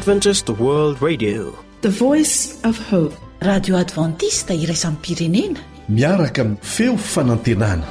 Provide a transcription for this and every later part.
Adventist World Radio, the voice of hope. Radio Adventista iraisam pirenena miaraka amin'ny feo fanantenana.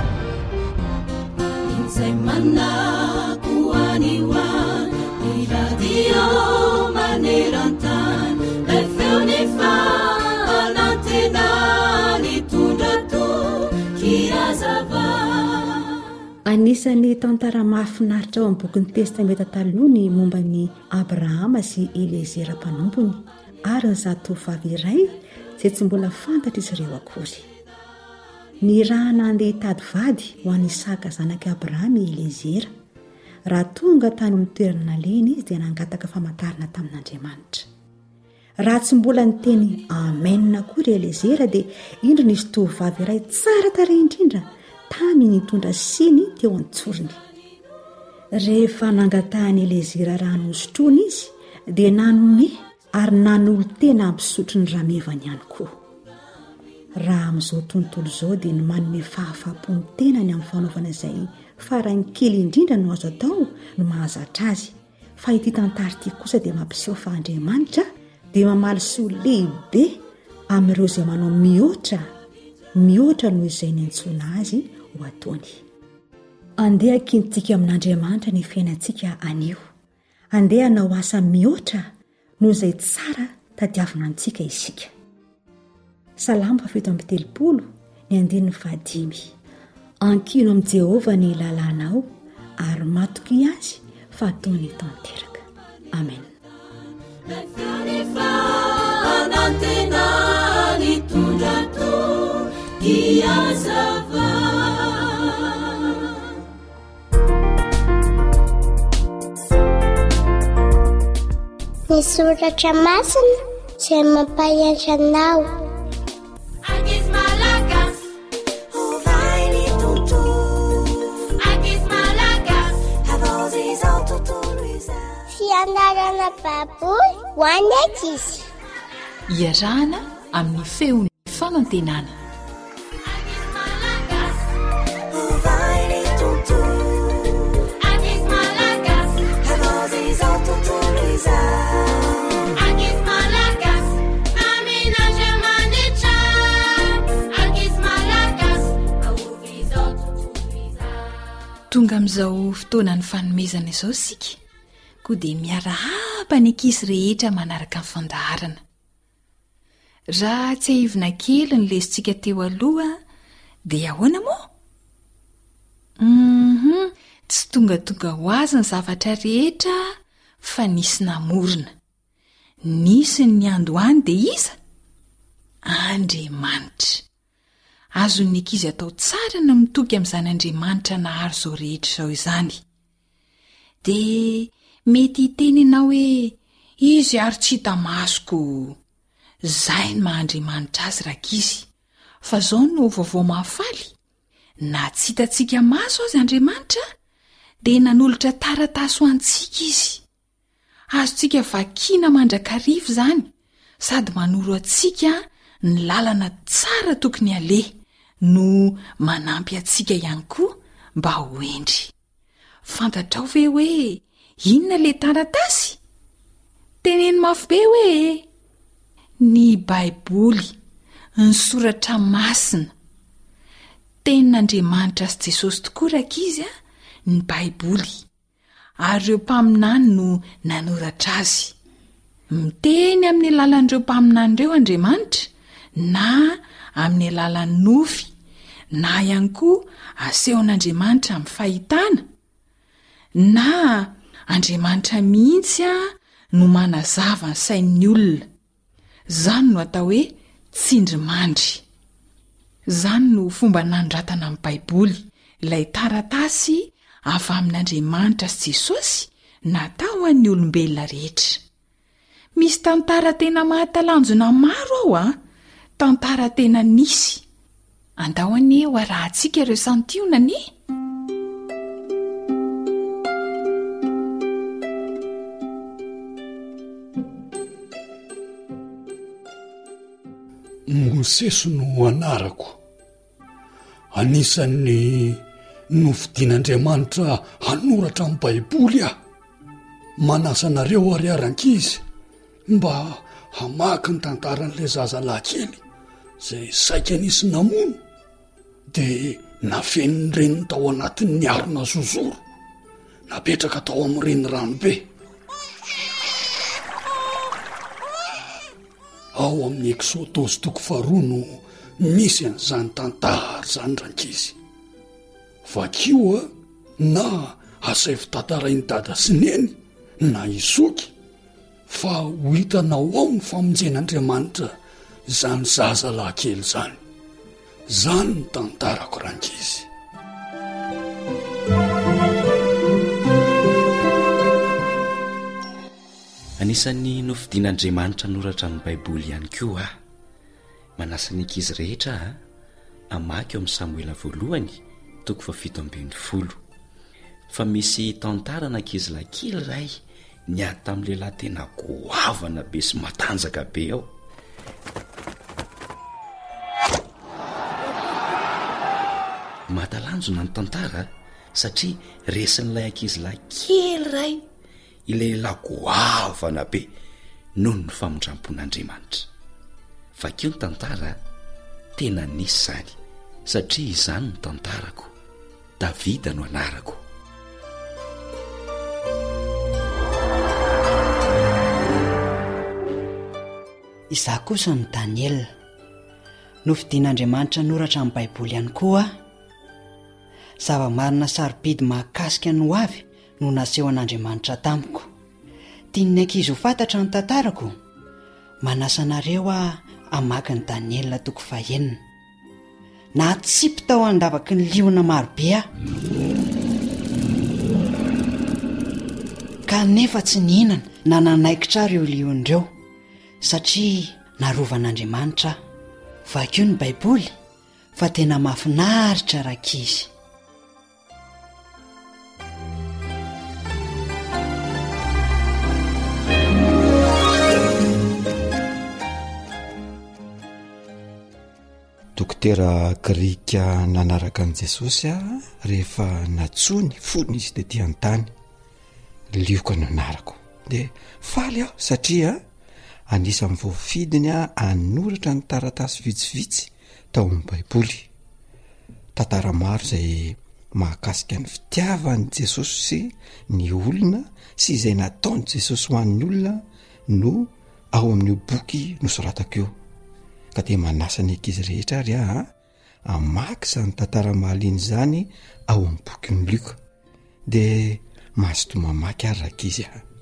Anisany tantara mahafinaritra ao amin'ny bokin'ny testamenta taloha ny momba ny Abrahama sy Elezera mpanompony ary ny zatovovavy iray izay tsy mbola fantatra izy ireo akory. Ny raha nandeha hitady vady ho an'i Isaka zanak'i Abrahama i Elezera. Raha tonga tany amin'ny toerana lena izy dia nangataka famantarana tamin'Andriamanitra. Raha tsy mbola niteny amen akory Elezera dia indro nisy tovovavy iray tsara tarehy indrindra tamy nitondra siny teo an-tsoriny. Rehefa nangatahany Elezera raha nosotroana izy dia nanome ary nanolo tena ampisotro ny ramevany ihany koa. Raha amin'izao tontolo izao dia ny manome fahafaham-pony tena ny amin'ny fanaovana izay farany kely indrindra no azo atao no mahazatra azy. Fa ity tantara ity kosa dia mampiseho fa Andriamanitra dia mamaly soa lehibe amin'ireo izay manao mihoatra noho izay niantsoana azy ho ataony. Andeha hakintsika amin'Andriamanitra ny fiainantsika anio. Andeha hanao asa mihoatra noho izay tsara tadiavina antsika isika. Salamo 7:30 ny 5. Ankino amin'i Jehovah ny lalànao ary matoky azy fa ataony tanteraka. Amen. Ny soratra masina izay mampahantra anao. Ankizy malagasy, ovay ny tontolo. Ankizy malagasy, avaozy izao tontolo izao. Fianarana baboly ho an'ny ankizy. Iarahana amin'ny feon'ny fanantenana. Tonga amin'izao fotoana ny fanomezana izao sika, koa dia miarahaba ny ankizy rehetra manaraka ny fandaharana. Raha tsy haivina kely ny lesintsika teo aloha dia ahoana moa? Tsy tonga ho azy ny zavatra rehetra fa nisy namorona. Nisy ny andohany dia iza? Andriamanitra. Azon'ny ankizy atao tsara na mitoky amin'izany Andriamanitra naharo izao rehetra izao izany. Dia mety hiteny ianao hoe izy ary tsy hita masoko. Izay ny maha-Andriamanitra azy rakizy. Fa izao no vaovao mahafaly. Na tsy hitantsika maso azy Andriamanitra dia nanolotra taratasy ho antsika izy. Azontsika vakiana mandrakarivo izany sady manoro antsika ny lalana tsara tokony aleha no manampy antsika ihany koa mba ho endry. Fantatrao ve hoe inona le taratasy? Teneny mafy be hoe ny Baiboly, ny soratra masina. Tenin'Andriamanitra sy Jesosy tokoa rakizy ny Baiboly. Ary ireo mpaminany no nanoratra azy. Miteny amin'ny alalan'ireo mpaminany ireo Andriamanitra na amin'ny alalan'ny nofy na ihany koa asehon'Andriamanitra amin'ny fahitana na Andriamanitra mihitsy no manazava ny sain'ny olona. Zany no atao hoe tsindrimandry. Zany no fomba nanoratana amin'ny Baiboly ilay taratasy avy amin'Andriamanitra sy Jesosy natao an'ny olombelona rehetra. Misy tantara tena mahatalanjona maro ao tantara tena nisy. Andao anie ho arahantsika ireo santionany. Mosesy no anarako. Anisan'ny nofidian'Andriamanitra hanoratra amin'ny Baiboly manasanareo ariaran-kizy mba hamaky ny tantaran'ilay zazalahykely zay saika nisy namono dia nafeniny reniny tao anatin'ny arina zozoro napetraka tao amin'ireny ranobe. Ao amin'ny Eksôdôsy 2 no misy an'izany tantara zany rankizy. Vakio na asay fitantarainy dada sy neny na izoky fa ho hitanao ao ny famonjen'Andriamanitra zany zazalahykely zany. Zany ny tantarako rankizy. Anisan'ny nofidian'Andriamanitra noratra amin'ny Baiboly ihany koa manasa ny ankizy rehetra amaky eo amin'ny Samoela 1:7. Fa misy tantarana ankizy lahy kely ray niady tamin'ny lehilahy tena goavana be sy matanjaka be ao. Matalanjona ny tantara satria resin'ilay ankizy lahy kely ray ilay lagoavana be noho ny famondrampon'Andriamanitra. Vakio ny tantara tena nisy zany satria izany ny tantarako. Davida no anarako. Izaho kosa ny Daniel, nofidian'Andriamanitra noratra amin'ny Baiboly ihany koa. Zava-marina sarobidy mahakasika ny ho avy no naseho an'Andriamanitra tamiko. Tian'ny ankizy ho fantatra ny tantarako, manasa anareo hamaky ny Daniel 9. Nahatsipy tao andavaky ny liona marobe kanefa tsy nihinana na nanaikitra ireo lion'ireo satria narovan'Andriamanitra. Vakio ny Baiboly fa tena mahafinaritra rankizy. Dokotera Grika nanaraka an' Jesosy rehefa natsony fony izy tetỳ an-tany. Lioka no anarako dia faly aho satria anisan'ny voafidiny anoratra ny taratasy vitsivitsy tao amin'ny Baiboly. Tantara maro izay mahakasika ny fitiavan'i Jesosy sy ny olona sy izay nataon'i Jesosy ho an'ny olona no ao amin'io boky nosoratako io. Ka dia manasa ny ankizy rehetra ary amaky izany tantara mahaliana izany ao amin'ny boky ny Lioka dia mazoto mamaky ary rankizy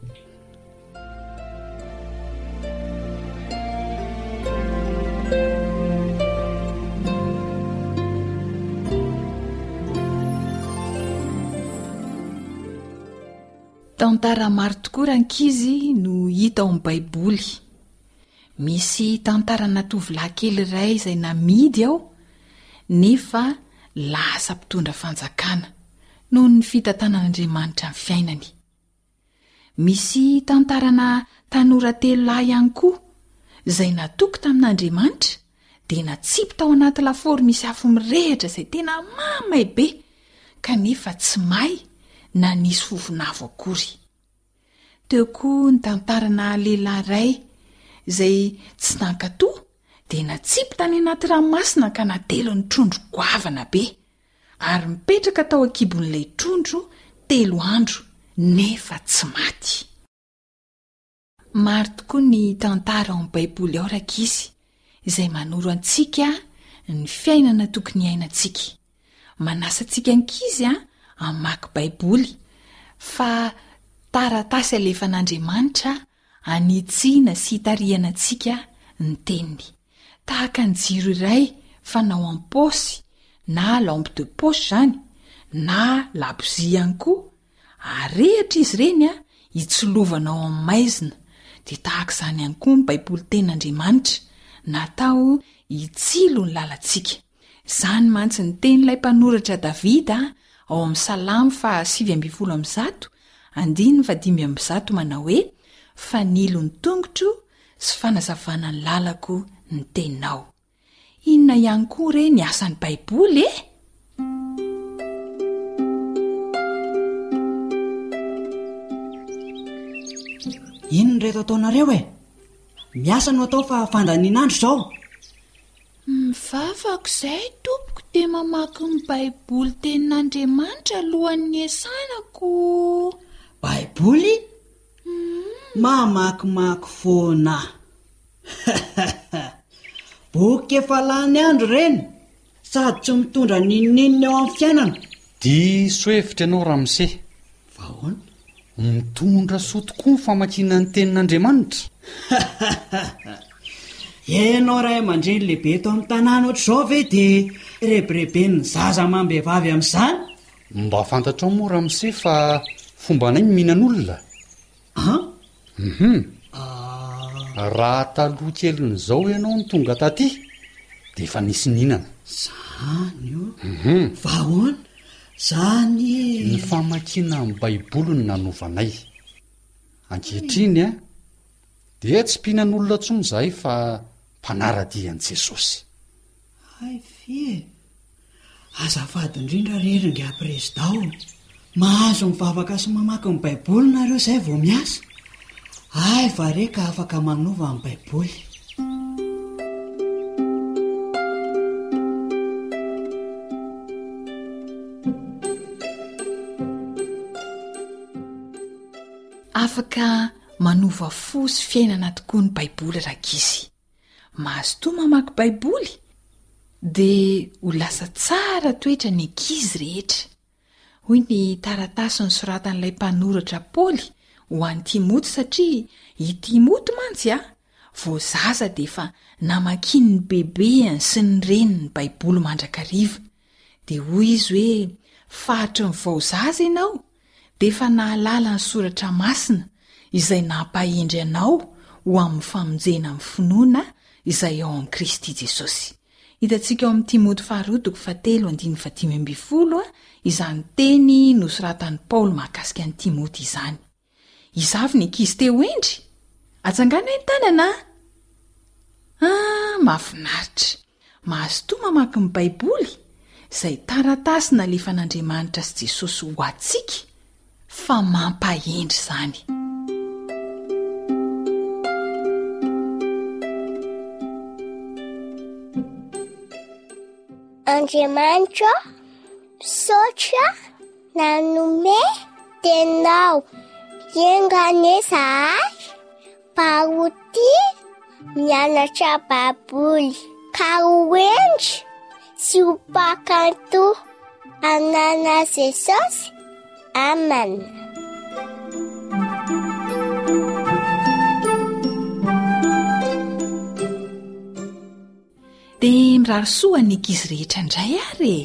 Tantara maro tokoa rankizy no hita ao amin'ny Baiboly. Misy tantarana tovolahy kely iray izay namidy ao nefa lasa mpitondra fanjakana noho ny fitantanan'Andriamanitra amin'ny fiainany. Misy tantarana tanora telo lahy ihany koa izay natoky tamin'Andriamanitra dia natsipy tao anaty lafaoro misy afo mirehitra izay tena mamay be kanefa tsy may na nisy fofonavo akory. Teo koa ny tantarana lehilahy iray izay tsy nankatoa dia natsipy tany anaty ranomasina ka natelo ny trondro goavana be ary mipetraka tao akibon'ilay trondro 3 andro nefa tsy maty. Maro tokoa ny tantara ao amin'ny Baiboly ao rankizy izay manoro antsika ny fiainana tokony iainantsika. Manasa antsika ankizy hamaky Baiboly fa taratasy alefan'Andriamanitra anitsiana sy hitariana antsika ny teniny. Tahaka ny jiro iray fanao am-paosy na lampe de poche izany na labozia ihany koa. Arehatra izy ireny hitsolovana ao amin'ny maizina dia tahaka izany ihany koa ny Baiboly tenin'Andriamanitra natao hitsilo ny lalantsika. Izany mantsy ny tenin'ilay mpanoratra Davida ao amin'ny Salamo 5:100 andiny 5:5 manao hoe: fanilo ny tongotro sy fanazavana ny lalako ny teninao. Inona ihany koa re ny asan'ny Baiboly eto ataonareo e miasa no atao fa fandanian'andro zao mivavako izay tompoko dia mamaky ny baiboly tenin'andriamanitra alohan'ny esanako baiboly mamakimaky foana boky efa lany andro reny sady tsy mitondra ninninina eo amin'ny fiainana disohevitra ianao Ramose vahoana mitondra soa tokoa ny famakiana ny tenin'andriamanitra ianao ray aman-dreny lehibe eto amin'ny tanàna ohatr'izao ve dia rebirebe ny zaza mambehivavy amin'izany mba fantatrao moa Ramose fa fomba anay mihinan'olona raha taloha kelin'izao ianao ny tonga taty dia efa nisy nihinana zany io vahoana zany ny famakiana amin'ny baiboly ny nanovanay ankehitriny a dia tsy mpihinan'olona tsony zahay fa mpanaradian'i Jesosy ay fie azafady indrindra reringa presidao mahazo mivavaka sy mamaky ny baiboly nareo izay vao miasa ay va reka afaka manova amin'ny baiboly afaka manova fo sy fiainana tokoa ny baiboly rakizy mahazo toa mamaky baiboly dia ho lasa tsara toetra ny ankizy rehetra hoy ny taratasy ny soratan'ilay mpanoratra Paoly ho an'ny Timoty satria i Timoty mantsy vao zaza dia efa namakiny ny bebeany sy ny reniny ny baiboly mandrakariva dia hoy izy hoe fahatry ny vao zaza ianao dia efa nahalala ny soratra masina izay nampahendry anao ho amin'ny famonjena amin'ny finoana izay ao amin'i Kristy Jesosy. Hitantsika ao amin'ny Timoty 2:7-5 izany teny nosoratan'i Paoly mahakasika an'i Timoty izany. Izavy ny ankizy teo endry atsangana ny tanana mahafinaritra mahazo toa mamaky ny baiboly izay taratasy nalefan'Andriamanitra sy Jesosy ho antsika fa mampahendry izany. Andriamanitra misaotra nanome tenao iengane zahay pahoty mianatra baiboly ka hoendry sy ho mpakanto anana Jesosy. Amen. Dia mirary soa ny ankizy rehetra indray ary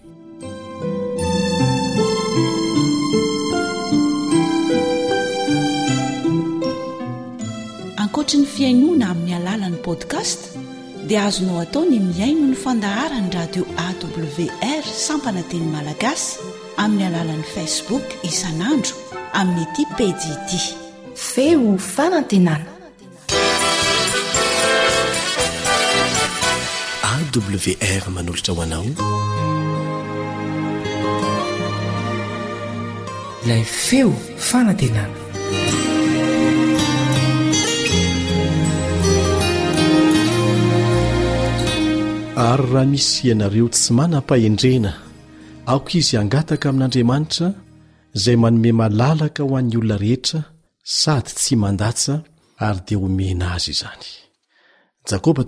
ankoatra ny fiainoana amin'ny alalan'ny podcast dia azonao atao ny miaino ny fandaharany radio AWR sampana teny malagasy amin'ny alalan'ny Facebook isanandro amin'ny ity pejy ity feo fanantenana. AWR manolotra ho anao ilay feo fanantenana. ary raha misy ianareo tsy manam-pahendrena aoka izy angataka amin'Andriamanitra izay manome malalaka ho an'ny olona rehetra sady tsy mandatsa ary dia omena azy izany. Jakoba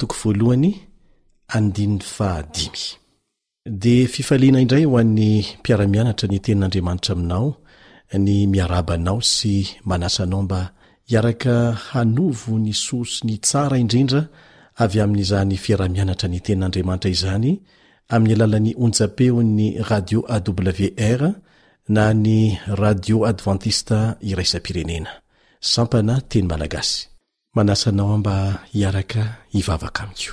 1:5 dia fifaliana indray ho an'ny mpiara-mianatra ny tenin'Andriamanitra aminao ny miarabanao sy manasanao mba hiaraka hanovo ny soa sy ny tsara indrindra avy amin'izany fiara-mianatra ny tenin'Andriamanitra izany amin'ny alalan'ny onjam-peon'ny radio AWR na ny radio adventista iraisam-pirenena sampana teny malagasy. Manasanao mba hiaraka hivavaka amiko.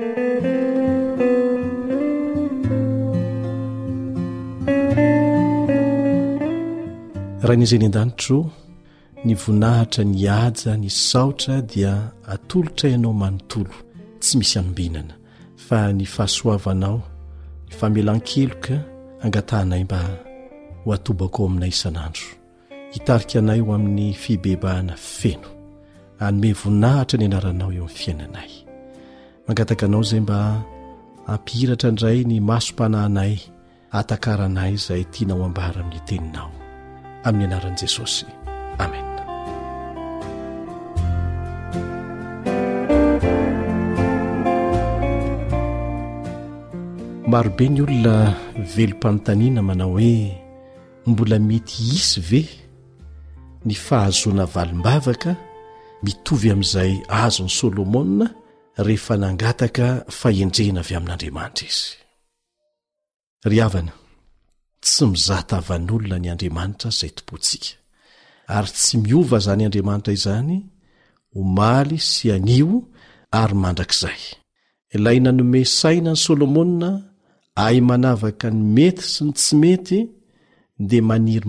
Raha n'izay ny an-danitro ny vonahitra ny haja ny saotra dia atolotra ianao manontolo tsy misy anombinana fa ny fahasoavanao ny famelan-keloka angatahanay mba ho atobako ao aminay isanandro hitarika anay ho amin'ny fibebahana feno anome voninahitra ny anaranao eo amin'ny fiainanay. Mangataka anao izay mba ampihiratra indray ny masom-panahinay atakaranay izay tianao ambara amin'ny teninao, amin'ny anaran'i Jesosy. Amen. Marobe ny olona velom-panontaniana manao hoe mbola mety isy ve ny fahazoana valim-bavaka mitovy amin'izay azon'ny Solomona rehefa nangataka fahendrena avy amin'Andriamanitra izy. Ry havana, tsy mizatavan'olona ny Andriamanitra izay tompontsika, ary tsy miova zany Andriamanitra izany omaly sy anio ary mandrakizay. Ilay nanome saina ny Solomona ay manavaka ny mety sy ny tsy mety dia maniry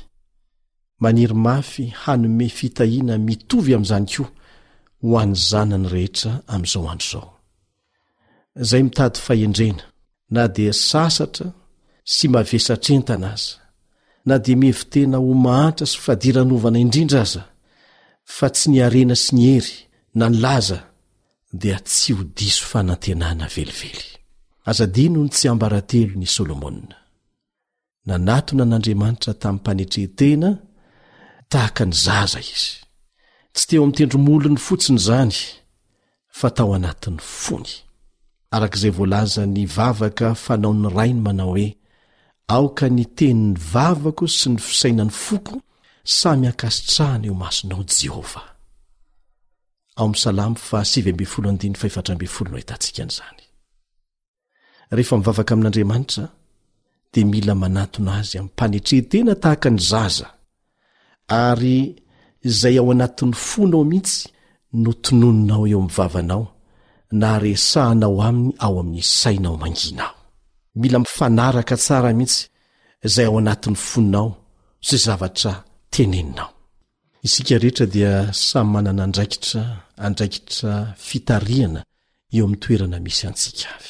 mafy hanome fitahiana mitovy amin'izany koa ho an'ny zanany rehetra amin'izao andro izao. Izay mitady fahendrena, na dia sasatra sy mavesatrentana aza, na dia mevitena ho mahantra sy fadiranovana indrindra aza, fa tsy ny arena sy ny hery na ny laza dia tsy ho diso fanantenana velively. Azadino ny tsy ambaratelo ny Solomona. Nanatona n'Andriamanitra tamin'ny mpanetrehatena tahaka ny zaza izy. Tsy teo amin'ny tendromolony fotsiny izany, fa tao anatin'ny fony. Arak'izay voalaza ny vavaka fanao ny rainy manao hoe, aoka ny tenin'ny vavako sy ny fisainany foko samy akasitrahana eo masonao Jehova. Ao amin'ny Salamo 7:4 no ahitantsika an'izany. Rehefa mivavaka amin'Andriamanitra dia mila manatona azy amin'ny mpanetrehatena tahaka ny zaza, ary izay ao anatin'ny fonao mihitsy no tonononao eo amin'ny vavanao na resahanao aminy ao amin'ny sainao manginao. Mila mifanaraka tsara mihitsy izay ao anatin'ny foninao sy zavatra teneninao. Isika rehetra dia samy manana andraikitra fitariana eo amin'ny toerana misy antsika avy.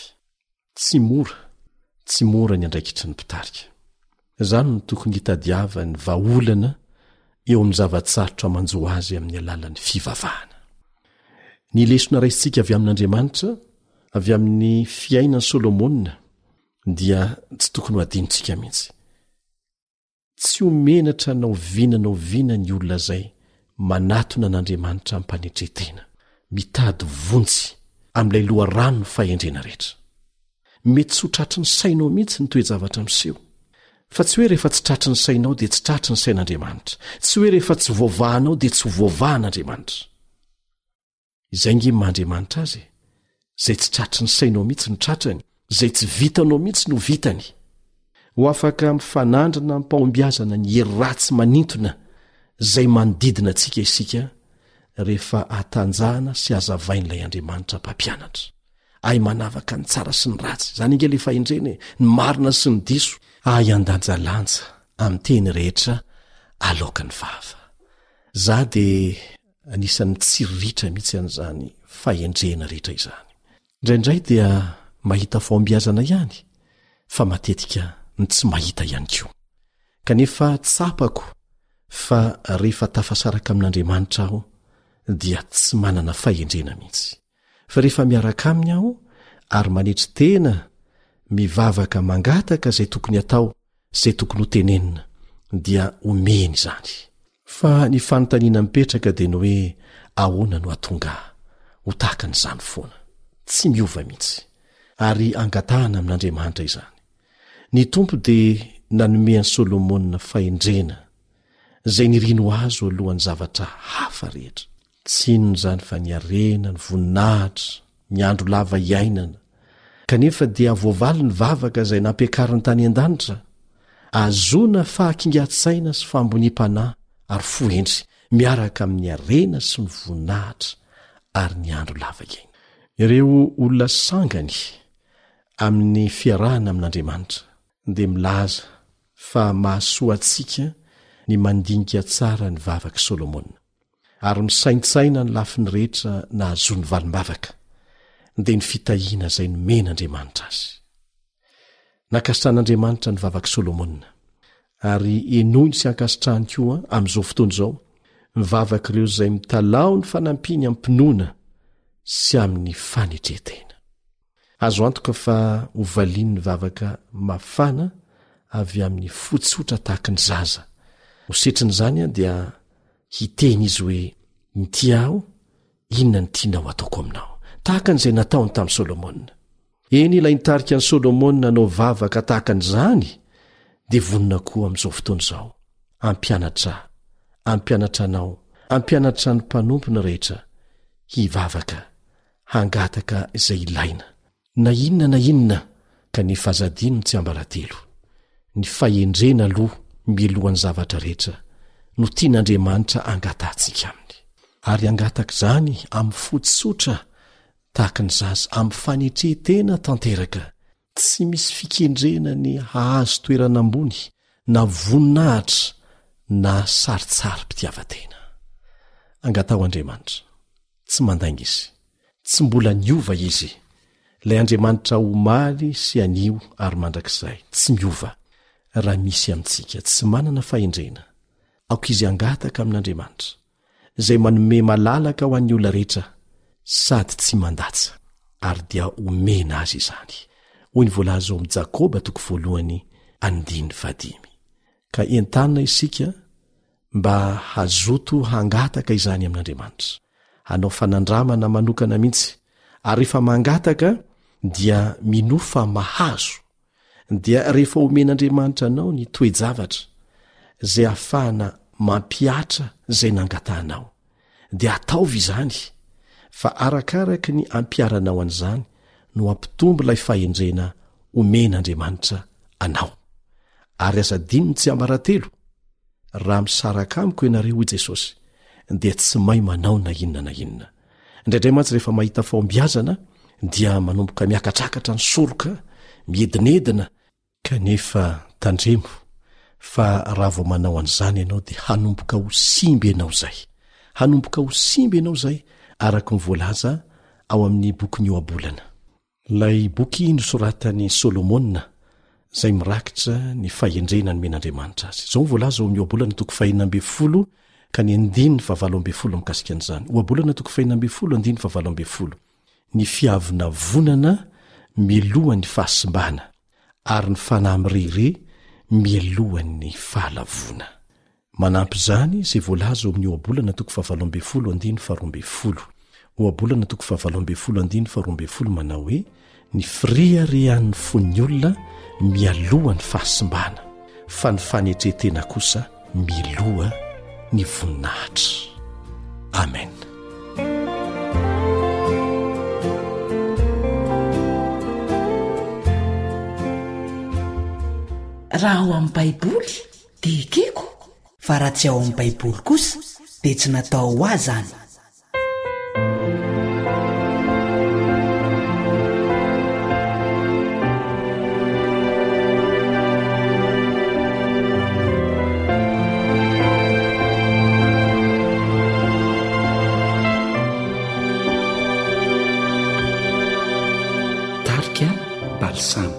Tsy mora ny andraikitry ny mpitarika. Izany no tokony hitadiavany vahaolana eo amin'ny zavatsarotra manjo azy amin'ny alalan'ny fivavahana. Ny lesona raisitsika avy amin'Andriamanitra, avy amin'ny fiainan'ny Solomona, dia tsy tokony ho adinontsika mihitsy. Tsy homenatra na oviana ny olona izay manatona n'Andriamanitra amin'ny mpanetrehatena, mitady vontsy amin'ilay loharano ny fahendrena rehetra. Mety tsy ho tratry ny sainao mihitsy ny toe-javatra miseho, fa tsy hoe rehefa tsy tratry ny sainao dia tsy tratry ny sain'Andriamanitra, tsy hoe rehefa tsy voavahanao dia tsy ho voavahan'Andriamanitra. Izay nge mahandriamanitra azy, izay tsy tratry ny sainao mihitsy no tratrany, izay tsy vitanao mihitsy no vitany. Ho afaka mifanandrina mpahombiazana ny hery ratsy manintona izay manodidina antsika isika rehefa atanjahana sy azavain'ilay Andriamanitra mpampianatra. Ay manavaka ny tsara sy ny ratsy, izany inge le fahendrena, ny marina sy ny diso, ay andanjalanja amin'ny teny rehetra aloka ny vava. Za dia anisan'ny tsiriritra mihitsy an'izany fahendrena rehetra izany. Indraindray dia mahita fahombiazana ihany, fa matetika ny tsy mahita ihany koa. Kanefa tsapako fa rehefa tafasaraka amin'Andriamanitra aho dia tsy manana fahendrena mihitsy. Fa rehefa miaraka aminy aho ary manetry tena mivavaka mangataka izay tokony atao, izay tokony ho tenenina, dia omeny izany. Fa ny fanontaniana mipetraka dia ny hoe ahoana no atonga ho tahaka n'izany foana, tsy miova mihitsy, ary angatahana amin'Andriamanitra izany. Ny tompo dia nanomean'ny Solomona fahendrena izay nirino azo alohan'ny zavatra hafa rehetra. Tsy inona izany fa ny arena, ny voninahitra, ny andro lava iainana. Kanefa dia voavaly ny vavaka izay nampiakariny tany an-danitra, azona fahakingatsaina sy famboniam-panahy ary fohendry miaraka amin'ny arena sy ny voninahitra ary ny andro lava iaina. Ireo olona sangany amin'ny fiarahana amin'Andriamanitra dia milaza fa mahasoa antsika ny mandinika tsara ny vavaka Solomona, ary misaintsaina ny lafiny rehetra nahazony valim-bavaka dia ny fitahiana izay nomen'Andriamanitra azy. Nakasitran'Andriamanitra ny vavaka Solomona, ary enoiny sy ankasitrahany koa amin'izao fotoana izao mivavaka ireo izay mitalao ny fanampiny ampinoana sy amin'ny fanetretena. Azo antoka fa hovaliany ny vavaka mafana avy amin'ny fotsotra tahaka ny zaza. Hosetrin'izany a dia hiteny izy hoe nity aho, inona ny tianao ataoko aminao, tahaka an'izay nataony tamin'i Solomona. Eny ilay nitarika an'i Solomona nanao vavaka tahaka an'izany dia vonona koa amin'izao fotoana izao. Ampianatra anao, ampianatra ny mpanompony rehetra hivavaka, hangataka izay ilaina. Na inona kanefa azadino tsy ambaratelo. Ny fahendrena aloha milohan'ny zavatra rehetra no tian'Andriamanitra angatantsika aminy. Ary angataka izany amin'ny fotsotra tahaka ny zaza, amin'ny fanetretena tanteraka, tsy misy fikendrena ny hahazo toerana ambony na voninahitra na saritsary-pitiavatena. Angatao Andriamanitra, tsy mandainga izy, tsy mbola niova izy. Ilay Andriamanitra omaly sy anio ary mandrakizay, tsy miova. Raha misy amintsika tsy manana fahendrena, aoka izy angataka amin'Andriamanitra, izay manome malalaka ho an'ny olona rehetra, sady tsy mandatsa, ary dia omena azy izany. Hoy ny voalaza ao amin'ny Jakoba 1:5. Ka entanina isika mba hazoto hangataka izany amin'Andriamanitra, hanao fanandramana manokana mihitsy, ary rehefa mangataka dia minofa mahazo, dia rehefa omen'Andriamanitra anao ny toe-javatra izay ahafahana mampiatra izay nangatahanao, dia ataovy izany, fa arakaraka ny ampiaranao an'izany no ampitombo ilay fahendrena omen'Andriamanitra anao. Ary azadinony tsy ambaratelo, raha misaraka amiko ianareo i Jesosy, dia tsy mahay manao na inona na inona. Indraindray mantsy rehefa mahita fahombiazana dia manomboka miakatrakatra ny soroka, miedinedina, kanefa tandremo fa raha vao manao an'izany ianao dia hanomboka ho simby ianao zay, araka ny voalaza ao amin'ny boky ny Oabolana. Lay boky nosoratany Solomona izay mirakitra ny fahendrena ny men'Andriamanitra azy. Izao voalaza ao amin'ny Oabolana 4:12 ka ny 9:7 mikasika an'izany. Oabolana 4:12. Ny fiavina vonana milohan'ny fahasimbana, ary ny fanahy mirere milohan'ny fahalavona. Manampy izany izay voalaza ao amin'ny Oabolana 7:12. Oabolana 7:12 manao hoe ny firiarehan'ny fon'ny olona mialoha ny fahasimbana, fa ny fanetretena kosa miloha ny voninahitra. Amen. Raha ao amin'ny Baiboly dia ekeko, fa raha tsy ao amin'ny Baiboly kosa dia tsy natao ho azy zany. Tarika balsamo.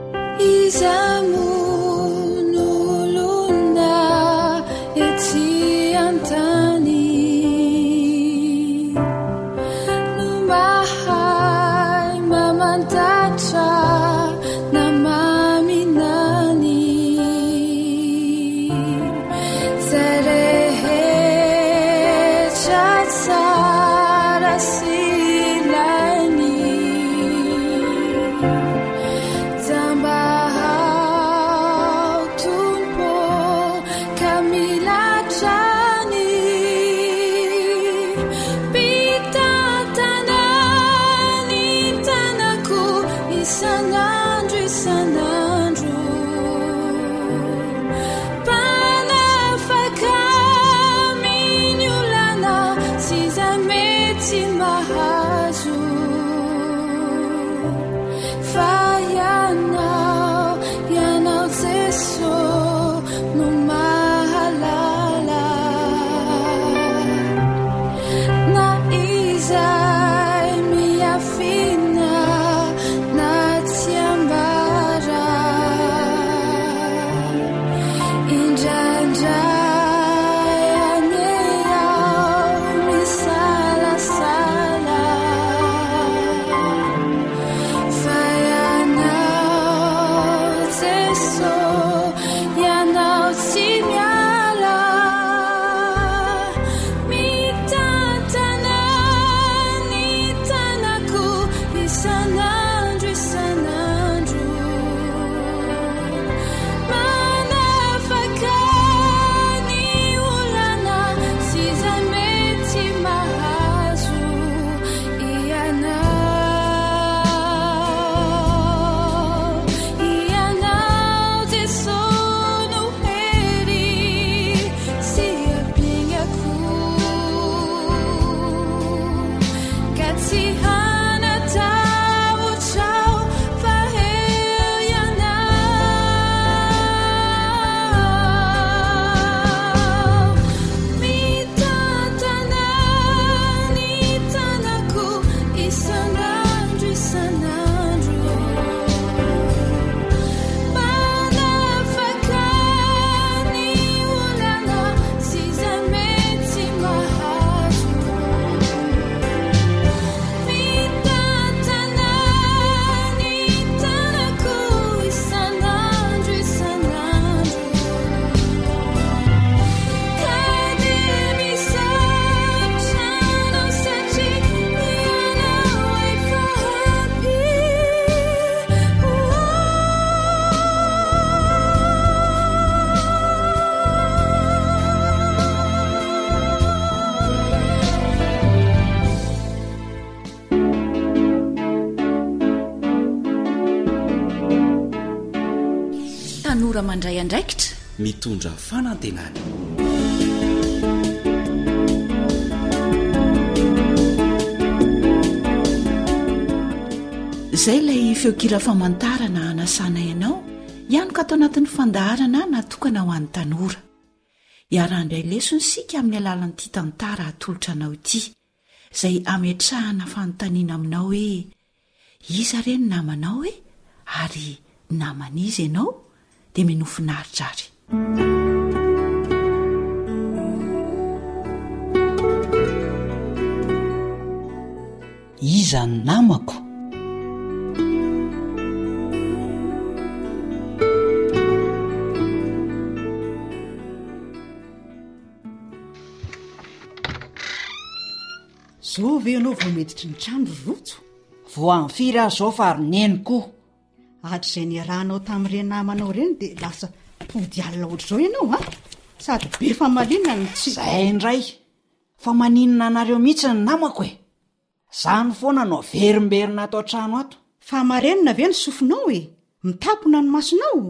Izay miafina na tsy ambara tanora mandray andraikitra mitondra fanantenana. izay ilay feokira famantarana anasana ianao ihany ka atao anatin'ny fandaharana natokana ho an'ny tanora. Iarahandray lesony sika amin'ny alalan'ity tantara atolotra anao ity izay ametrahana fanontaniana aminao hoe iza ireny namanao hoe ary naman'izy ianao dia minofinaritra ary. Iza ny namako? zao ve ianao vao meditry ny trano rojo? Vo amin'ny firy azy zao fa roneny koa. Hatr'izay ny rahanao tamin'ireny namanao reny dia lasa pody alina ohatr'izao ianao a? Sady be famalinana ny tsy zay indray fa maninona anareo mihitsy ny namako e. Zany foana no verimberina atao trano ato. Fa marenina ve ny sofinao e? Mitapona ny masonao?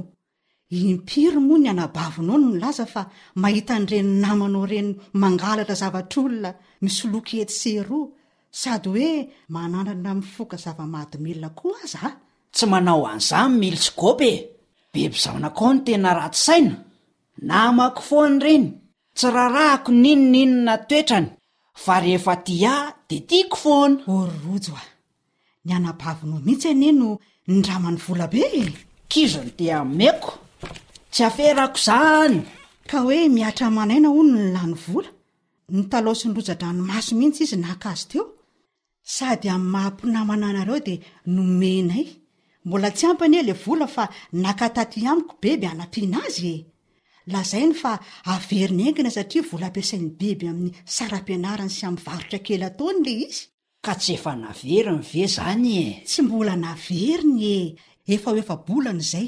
Impiry moa ny anabavinao no milaza fa mahita n'ireny namanao reny mangalatra zavatr'olona misoloky ety seroa sady hoe mananana mifoka zava-mahadomilona koa aza a? Tsy manao an'izany milsikopy e. Be mpizaonakao ny tena raty saina. Namako foany reny. Tsy rarahako ninonina toetrany fa rehefa tia dia tiako foana. Rojo a, ny anabavinao mihitsy anie no ndramany vola be e. Kizony tia meko. Tsy aferako zany. Ka hoe miatra manaina hono ny lany vola. Ny talao sy ny roja-dranomaso mihitsy izy nakazy teo. Sady amin'ny mahampinamana anareo dia nomenay. Mbola tsy ampany ele vola fa nakataty amiko bebe anampiana azy e. Lazainy fa averiny engina satria vola ampiasain'ny bebe amin'ny saram-pianarany sy amin'ny varotra kely ataony le izy. Ka tsy efa naveriny ve zany e? Tsy mbola naveriny e. Efa bolana izay.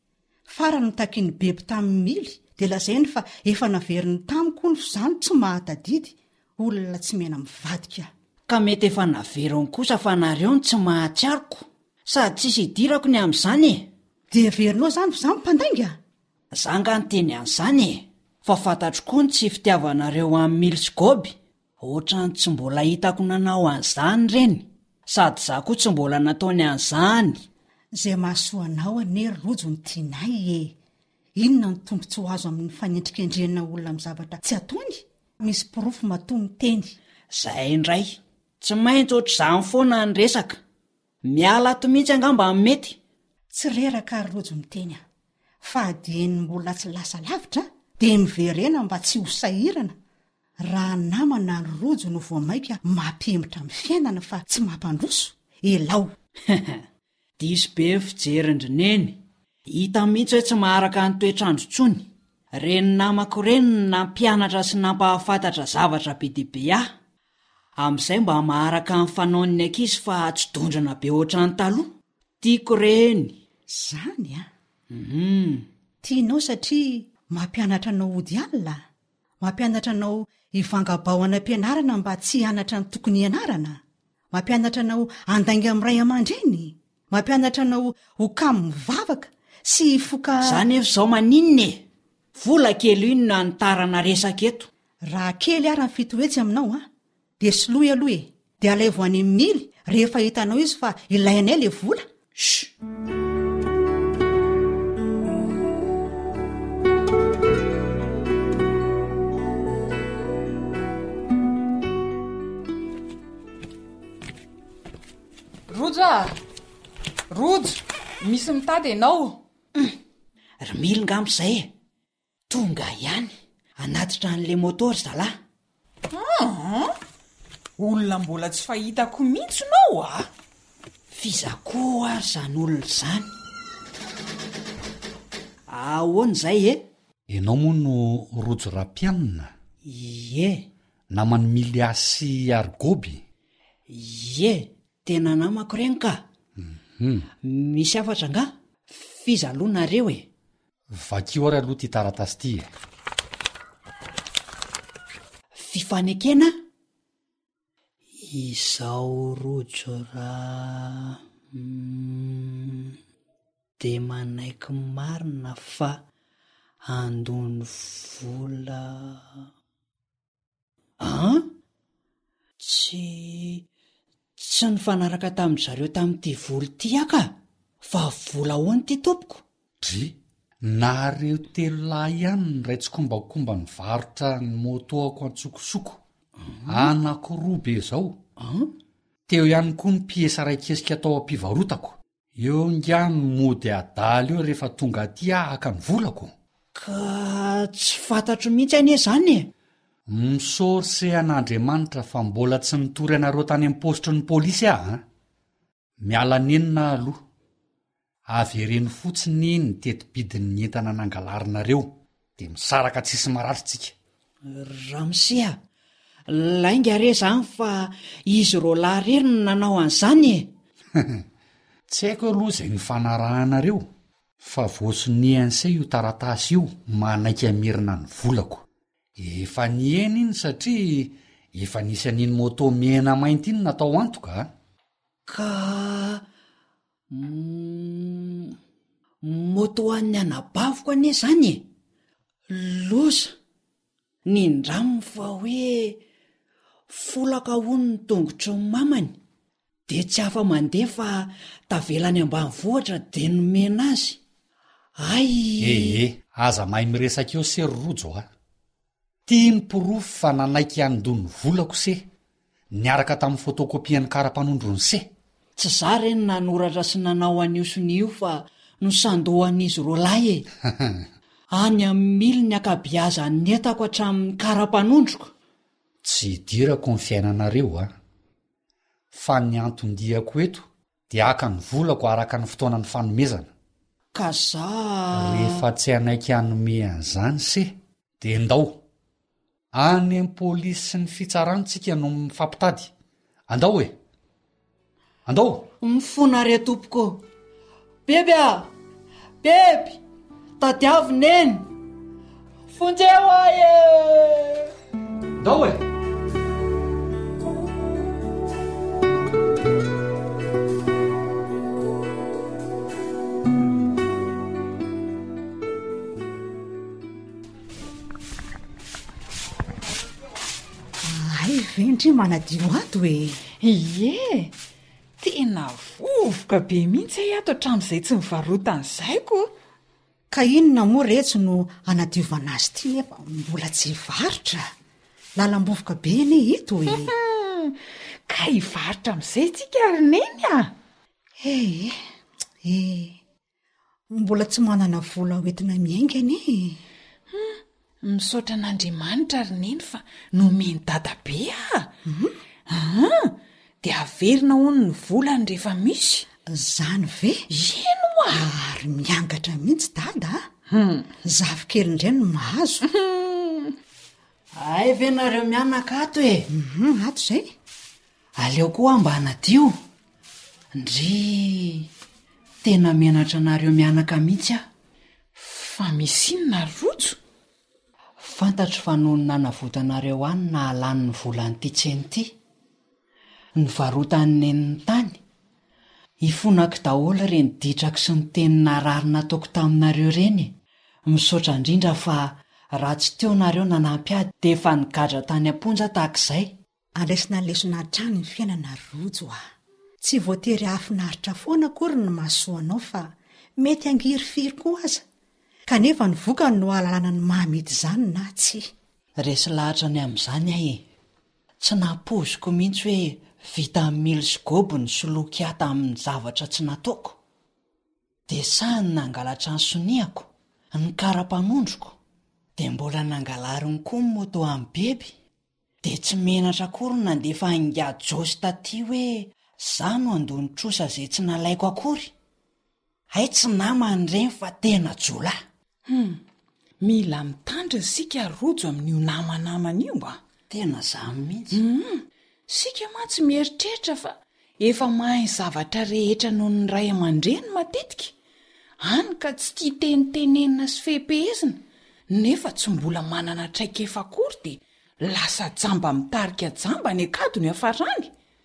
Farany takiany bebe tamin'ny mily dia lazainy fa efa naveriny tamiko ny zany tsy mahatadidy. Olona tsy mena mivadika. Ka mety efa naveriny kosa fa nareo ny tsy mahatsiariko. Sady tsisy idirako ny amin'izany e. Dia averinao zany fa zany mpandainga? Zanga ny teny an'izany e. Fa fantatro koa ny tsy fitiavanareo amin'ny milsikopy. Ohatrany tsy mbola hitako nanao an'izany reny. Sady za koa tsy mbola nataony an'izany. Zay mahasoanao anery rojo ny tianay e. Inona ny tombontso azo amin'ny fanendrikendrenina olona amin'ny zavatra tsy ataony? Misy porofo matoa teny. Zay indray. Tsy maintsy ohatr'izany foana ny resaka. Miala ato mihitsy angamba ny mety. Tsy reraka ary rojo miteny a. Fa adieny mbola tsy lasa lavitra dia miverena mba tsy ho sahirana. Raha namana ny rojo no voamaika mampemitra amin'ny fiainana fa tsy mampandroso. Elao. Diso be fijerindrineny. Hita mihitsy hoe tsy maharaka ny toetrandro tsony. Reny namako reny nampianatra sy nampahafantatra zavatra be dia be ahy. Amin'izay mba maharaka ny fanaon'ny ankizy fa tsy dondrana be ohatrany taloha. Tiako reny. Zany a? Tianao satria mampianatra anao ody alina. Mampianatra anao ivangabao-ana ampianarana mba tsy hianatra ny tokony ianarana. Mampianatra anao andainga amin'ny ray aman-dreny. Mampianatra anao ho kamo mivavaka sy foka. Zany efa izao maninona e. Vola kely iny na nitarana resaka eto. Raha kely ary ny fitoetsy aminao a dia soloy aloha e. Dia alay voany mily rehefa hitanao izy fa ilainay le vola. Rojo, misy mitady ianao? Ry milinga amin'izay e. Tonga ihany. Anatitra an'le motora zalahy. Olona mbola tsy fahitako mihitsy nao a. Fizakoa ary zany olona zany. Ahoana izay e? Ianao moa no rojo ra-pianina? Ie. Namany Miliasy Argoby? Ie, tena namako reny ka. Misy afatra nga? Fizalonareo e. Vakio ary aloha ty taratasy ty e. Fifanekena? Izao rojo ra... de manaiky marina fa andony vola tsy nyfanaraka tamin'ny zareo tamin'ity voly ty aka fa vola hoany ty tompoko dry nareo telo lahy ihany ny ray tsy kombakomba ny varotra ny motoako antsokosoko anakiroa be zao teo ihany koa ny piesa raikesika atao ampivarotako eo ngany mody adaly eo rehefa tonga aty ahaka ny volako ka tsy fantatro mihitsy anie zany e misorsy an'Andriamanitra fa mbola tsy nitory anareo tany amin'ny postry ny polisy miala nenina aloha avereny fotsiny ny tetibidin'ny entana nangalarinareo de misaraka tsisy maratritsika ramsia lainga re zany fa izy ro laharery no nanao an'izany e tsy haiko aloha zay ny fanarahanareo fa voasoniansay io taratasy io manaiky amirina ny volako efa nieny iny satria efa nisy an'iny moto mena mainty iny natao antoka ka moto an'ny anabaviko anie zany e loza nindramo fa hoe folaka hony ny tongotry ny mamany de tsy hafa mandeha fa tavelany ambany vohatra de nomena azy ay aza mahay miresaka eo sery rojo tia ny pirofo fa nanaiky andony volako se niaraka tamin'ny fotokopian'ny kara-panondrony se tsy za reny nanoratra sy nanao an'io sonio fa no sandohan'izy ro lahy e any amin'ny mily ny akabiaza netako hatramin'ny kara-panondroko tsy dirako ny fiainanareo fa ny antondiako eto de aka ny volako araka ny fotoana ny fanomezana ka za rehefa tsy anaiky anome an'izany se de ndao any amin'ny polisy sy ny fitsarantsika no mifampitady andao e andao mifona re tompoko beby beby tadiavineny fonjeo aye andao e vendry manadio ato e ie tena vovoka be mihitsy ato hatramin'izay tsy mivarotan'izayko ka inona moa retsy no anadiovana azy ty nefa mbola tsy varotra lalam-bovoka be ane ito e ka hivarotra amin'izay tsika rineny mbola tsy manana vola hoentina miaingany misaotra an'Andriamanitra rineny fa nomeny dadabe de averina hony ny volany rehefa misy zany ve ino ary miangatra mihitsy dada zavikely indray no mahazo ay ve nareo mianaka ato e ato zay aleo koa mba hanadio ndry tena mianatra anareo mianaka mihitsy fa misy inona rojo fantatro fa noho ny nanavotanareo any na halany ny volan'ity tseny ity ny varotany eny ny tany hifonako daholo reny ditrako sy ny tenina rarina ataoko taminareo reny misaotra indrindra fa raha tsy teo nareo nanampyady de efa nigadra tany amponja tahak'izay alesina lesona trano ny fiainana rojo tsy voatery hafinaritra foana akory ny mahasoanao fa mety angiry firy koa aza kanefa ny vokany no alalana ny mahamety izany na tsy resy lahatra ny amin'izany ahy tsy nampoziko mihitsy hoe vita mily sy gobo ny solokiata amin'ny zavatra tsy nataoko de sahany nangalatra ny soniako ny kara-panondroko de mbola nangalariny koa ny moto amin'ny beby de tsy menatra akory nandefa ingady josy taty hoe za no andony trosa zay tsy nalaiko akory ay tsy namany reny fa tena jola mila mitandriny sika rojo amin'io namanamana io tena zany mihitsy sika ma tsy mieritreritra fa efa mahay zavatra rehetra noho ny ray aman-dreny matetika any ka tsy tia tenitenenina sy fehepehezina nefa tsy mbola manana traikefa akory de lasa jamba mitarika jamba ny akadony afarany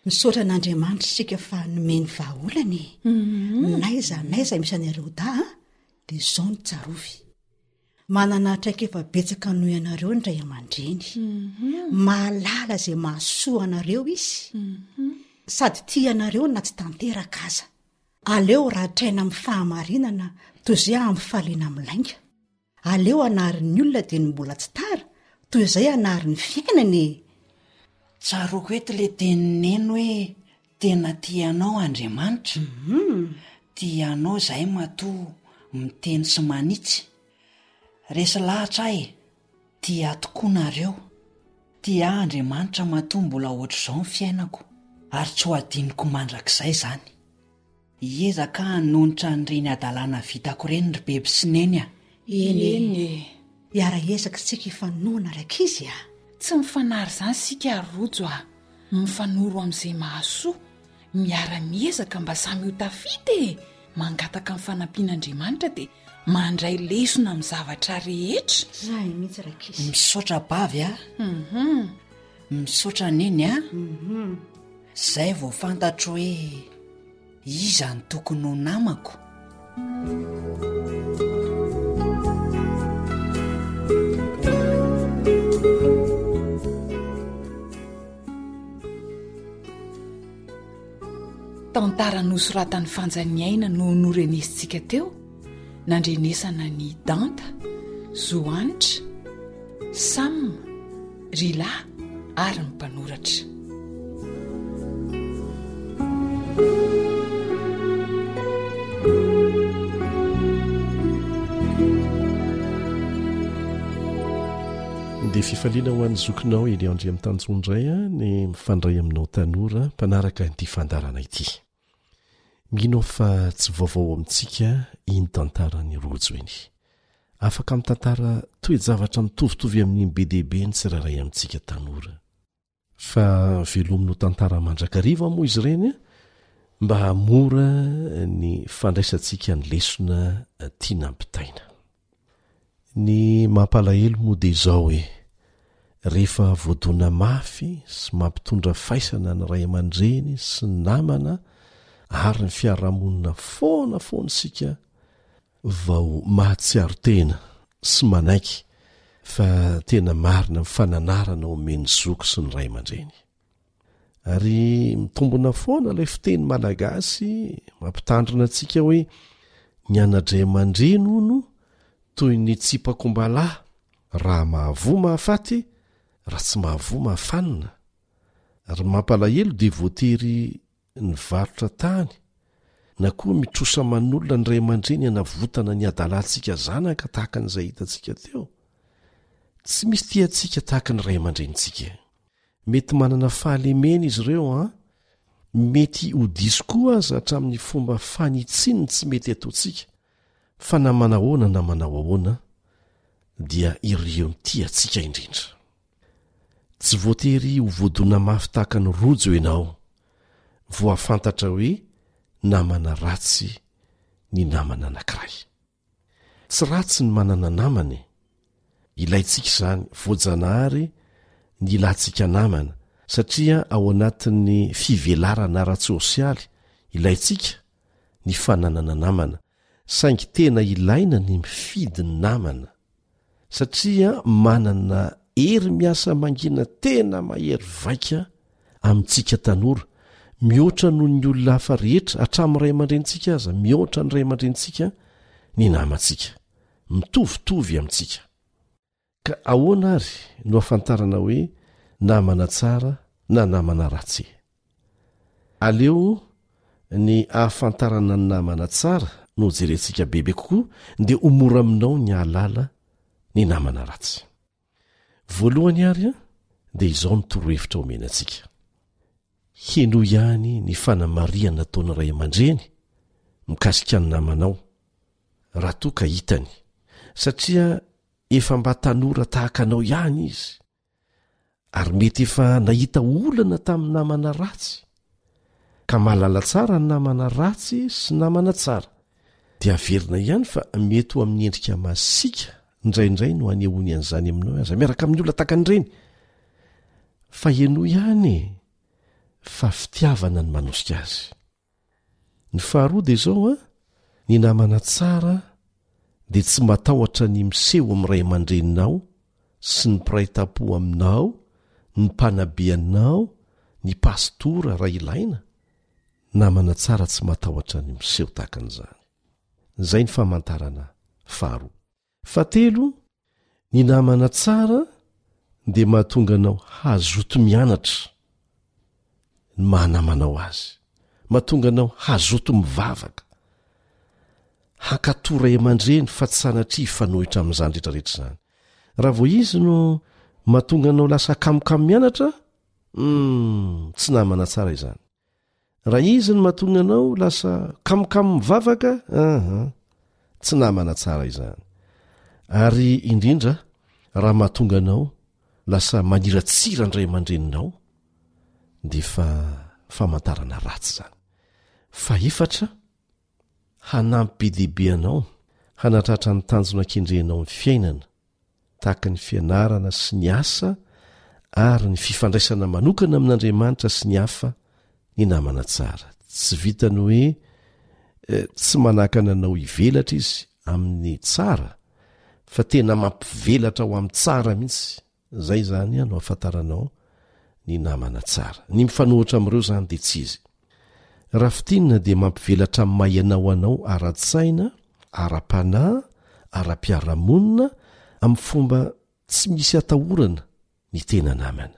misaotra n'andriamanitra sika fa nomeny vahaolany naiza misanareo da dia zao ny tsarovy manana traika efa betsaka noho ianareo ny ray aman-dreny mahalala izay mahasoa anareo izy sady tia anareo na tsy tanteraka aza aleo raha traina amin'ny fahamarinana toy izay amin'ny faliana milainga aleo anarin'ny olona dia ny mbola tsy tara toy izay anarin'ny fiainany tsaroko eto le tenineny hoe tena tianao Andriamanitra tianao izay matoa miteny sy manitsy resy lahatra ahy tia tokoa nareo tia Andriamanitra matoa mbola ohatr'izao ny fiainako ary tsy ho adiniko mandrakizay izany iezaka hanonitra nyreny adalàna vitako ireny ry bebe sy neny a eny iara-ezaka sika ifanoana raka izy a tsy mifanary izany sika rojo a mifanoro amin'izay mahasoa miara-miezaka mba samy ho tafity mangataka amin'ny fanampian'Andriamanitra dia mandray lesona amin'ny zavatra rehetra zay mihitsy raka izy misaotra bavy a misaotra neny a izay vao fantatro hoe iza ny tokony ho namako tantara nosoratan'ny fanjaniaina no norenesintsika teo nandrenesana ny Danta, Zoanitra, Sam, Rila ary ny mpanoratra. Dia fifaliana ho an'ny zokinao eny andry amin'ny tanjondray ny mifandray aminao tanora mpanaraka nyity fandarana ity. Minao fa tsy vaovao amintsika iny tantarany rojo eny. Afaka mitantara toe-javatra mitovitovy amin'ny BDB ny tsiraray amintsika tanora. Fa velominao tantara mandrakariva moa izy ireny mba hamora ny fandraisantsika ny lesona tiana ampitaina. Ny mampalahelo moa dia izao hoe rehefa voadona mafy sy mampitondra faisana ny ray aman-dreny sy ny namana ary ny fiarahamonina foana sika vao mahatsiaro tena sy manaiky fa tena marina mifananarana omeny zoko sy ny ray aman-dreny. Ary mitombona foana ilay fiteny malagasy mampitandrina antsika hoe ny anadray aman-dreny hono toy ny tsipakombalahy raha mahavoa mahafaty raha tsy mahavoa mahafanina. Ary mampalahelo dia voatery ny varotra tany na koa mitrosa manolona ny ray aman-dreny hanavotana ny adalantsika zanaka tahaka n'izay hitantsika teo. Tsy misy tiantsika tahaka ny ray aman-drenitsika. Mety manana fahalemena izy ireo mety ho diso koa aza hatramin'ny fomba fanitsiny tsy mety ataontsika. Fa na manahoana na manao ahoana dia ireo ny tiantsika indrindra. Tsy voatery ho voadona mafy tahaka ny rojo ianao vao afantatra hoe namana ratsy ny namana anankiray. Tsy ratsy ny manana namana, ilaintsika izany voajanahary ny ilantsika namana satria ao anatin'ny fivelarana ara-tsosialy ilaintsika ny fananana namana. Saingy tena ilaina ny mifidy ny namana satria manana hery miasa mangina tena mahery vaika amintsika tanora, mihoatra noho ny olona hafa rehetra hatramin'ny ray aman-drenitsika aza, mihoatra ny ray aman-drenitsika ny namantsika, mitovitovy amintsika. Ka ahoana ary no afantarana hoe namana tsara na namana ratsy? Aleo ny ahafantarana ny namana tsara no jerentsika bebe kokoa dia omora aminao ny ahalala ny namana ratsy. Voalohany ary dia izao ny torohevitra omenantsika. Heno ihany ny fanamariana nataon'ny ray aman-dreny mikasika ny namanao raha toa ka hitany, satria efa mba tanora tahaka anao ihany izy ary mety efa nahita olana tamin'ny namana ratsy ka mahalala tsara ny namana ratsy sy namana tsara. Dia averina ihany fa mety ho amin'ny endrika masika indraindray no anehoany an'izany aminao aza miaraka amin'ny olona tahaka an'ireny. Fa heno ihany fa fitiavana ny manosika azy. Ny faharoa dia izao a, ny namana tsara dia tsy matahotra ny miseho amin'ray aman-dreninao sy ny mpiray tam-po aminao, ny mpanabeanao, ny pastora raha ilaina. Namana tsara tsy matahotra ny miseho tahakan'izany. Izay ny famantarana faharoa. Fahatelo, ny namana tsara dia mahatonga anao hazoto mianatra ny mahanamanao azy, mahatonga anao hazoto mivavaka, hakatoray aman-dreny fa tsy sanatria fanohitra amin'izany rehetrarehetra izany. Raha vao izy no mahatonga anao lasa kamokamo mianatra, tsy namana tsara izany. Raha izy no mahatonga anao lasa kamokamo mivavaka, tsy namana tsara izany. Ary indrindra raha mahatonga anao lasa maniratsira ndray aman-dreninao, dia famantarana ratsy izany. Fa efatra, hanampy be dehibe anao, hanatratra ny tanjona kendrenao ny fiainana, tahaka ny fianarana sy ny asa ary ny fifandraisana manokana amin'Andriamanitra sy ny hafa. Ny namana tsara tsy vitany hoe tsy manakana anao hivelatra izy amin'ny tsara, fa tena mampivelatra ho amin'ny tsara mihitsy. Zay zany no ahafantaranao ny namana tsara. Ny mifanohitra amin'ireo zany dia tsy izy. Raha fitinina dia mampivelatra amin'ny mahay-anao anao ara-tsaina, ara-panahy, ara-piaramonina, amin'ny fomba tsy misy atahorana ny tena namana.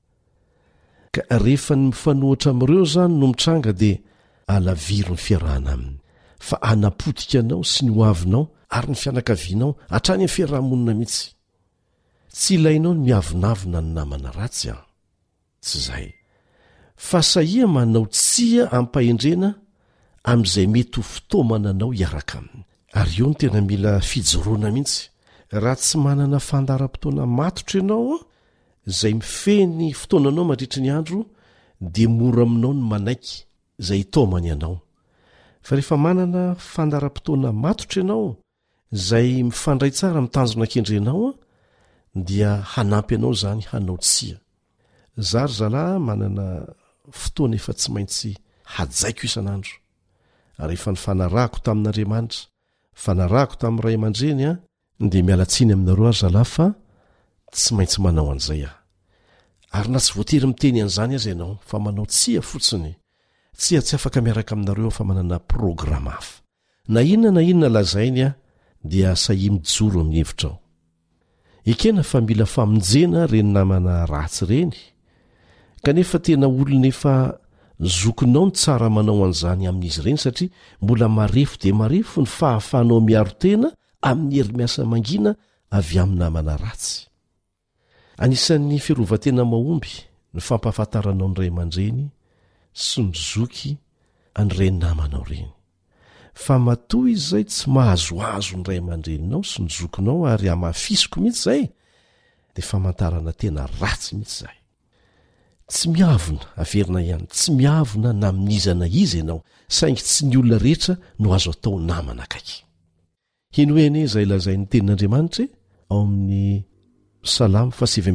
Ka rehefa ny mifanohitra amin'ireo zany no mitranga dia alaviro ny fiarahana aminy, fa anapotika anao sy ny hoavinao ary ny fianakavianao hatrany amin'ny fiarahamonina mihitsy. Tsy ilainao ny miavonavina ny namana ratsy a, tsy izay. Fa sahia manao tsia ampahendrena amin'izay mety ho fitaomana anao hiaraka aminy. Ary io no tena mila fijoroana mihitsy. Raha tsy manana fandaharam-potoana matotra ianao izay mifeny fotoananao mandritry ny andro, dia mora aminao ny manaiky izay hitaomany ianao. Fa rehefa manana fandaharam-potoana matotra ianao izay mifandray tsara mitanjona kendrenao, dia hanampy anao zany hanao tsia. Zary zalahy manana fotoana efa tsy maintsy hajaiko isan'andro. Rehefa ny fanarahako tamin'Andriamanitra, fanarahako tamin'ny ray aman-dreny dia mialatsiny aminareo ary zalahy fa tsy maintsy manao an'izay aho. Ary na tsy voatery miteny an'izany aza ianao, fa manao tsia fotsiny. Tsia tsy afaka miaraka aminareo fa manana programa hafa. Na inona lazainy dia sahi mijoro amin'ny hevitrao. Ekena fa mila famonjena reny namana ratsy reny, kanefa tena olona efa zokinao ny tsara manao an'izany amin'izy ireny, satria mbola marefo dia marefo ny fahafahanao miaro tena amin'ny hery-miasa mangina avy amin'ny namana ratsy. Anisan'ny fiarovan-tena mahomby ny fampahafantaranao ny ray aman-dreny sy ny zoky an'ireny namanao reny. Fa matoa izy izay tsy mahazoazo ny ray aman-dreninao sy ny zokinao ary hamafisiko mihitsy izay, dia famantarana tena ratsy mihitsy izay. Tsy miavona averina ihany, tsy miavona na minizana izy ianao, saingy tsy ny olona rehetra no azo atao namana akaiky. Iny hoe anie izay lazay ny tenin'Andriamanitra ao amin'ny Salamo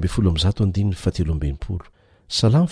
7:17. Salamo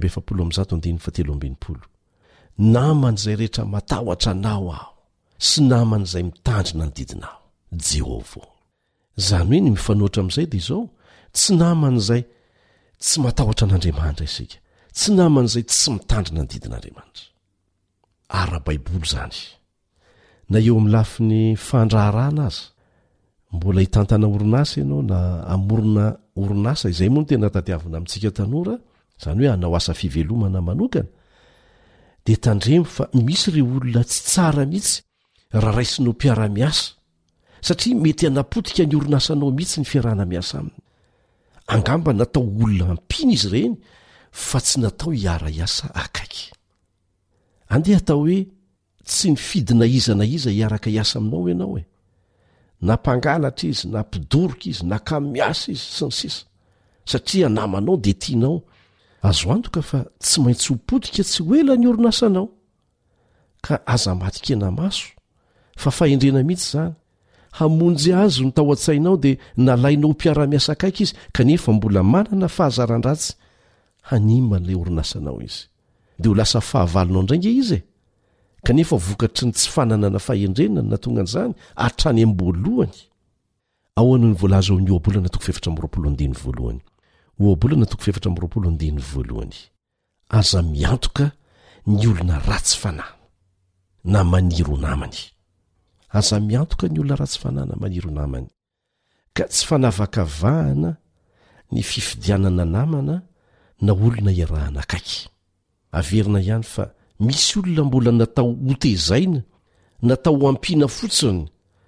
7:17. Namana izay rehetra matahotra anao aho, sy namana izay mitandrina ny didinao, Jehovah. Zany hoe ny mifanohitra amin'izay dia izao, tsy namana izay tsy matahotra an'Andriamanitra isika, tsy namana izay tsy mitandrina ny didin'Andriamanitra. Ara-baiboly zany. Na eo amin'ny lafiny fandraharana aza, mbola hitantana orinasa ianao na amorona orinasa, izay moa no tena tadiavina amintsika tanora, izany hoe hanao asa fivelomana manokana, dia tandremo fa misy ireo olona tsy tsara mihitsy raha raisinao mpiara-miasa, satria mety hanapotika ny orinasanao mihitsy ny fiarahana miasa aminy. Angamba natao olona ampiny izy ireny, fa tsy natao hiara-iasa akaiky. Andeha atao hoe tsy nifidina iza na iza hiaraka hiasa aminao ianao na mpangalatra izy, na mpidoroka izy, na kamiasa izy sy ny sisa, satria namanao dia tianao. Azo antoka fa tsy maintsy hopotika tsy ho ela ny orinasanao, ka aza matikena maso, fa fahendrena mihitsy zany. Hamonjy azy ny tao an-tsainao dia nalainao mpiara-miasa akaiky izy, kanefa mbola manana fahazaran-dratsy hanimba n'ilay orinasanao izy. dia ho lasa fahavalonao indrainga izy kanefa vokatry ny tsy fananana fahendrenany na tonga an'izany hatrany amboalohany ahoana ny voalaza ao ny oabolana toko fefatra amroapolo andiny voalohany oabolana toko fefatra amroapolo andiny voalohany aza miantoka ny olona ratsy fanahy na maniro namany aza miantoka ny olona ratsy fanahy na maniro namany ka tsy fanavakavahana ny fifidianana namana na olona iarahana akaiky averina ihany fa misy olona mbola natao hotezaina natao ampiana fotsiny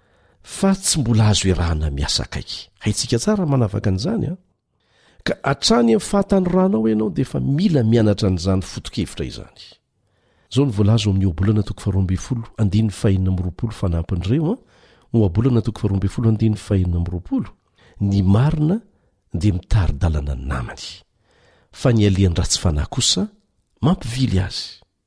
fa tsy mbola azo iarahana miasa akaiky haitsika tsara manavaka an'izany a ka hatrany amin'ny fahatany ranao ianao dia efa mila mianatra n'izany fotokevitra izany zao ny voalazo amin'ny oabolana toko faharoambifolo andiny fahinina amroapolo fanampin'ireo oabolana toko faharoambifolo andiny fahinina amroapolo ny marina dia mitary-dalana ny namany fa ny aliany ratsy fanahy kosa mampivily azy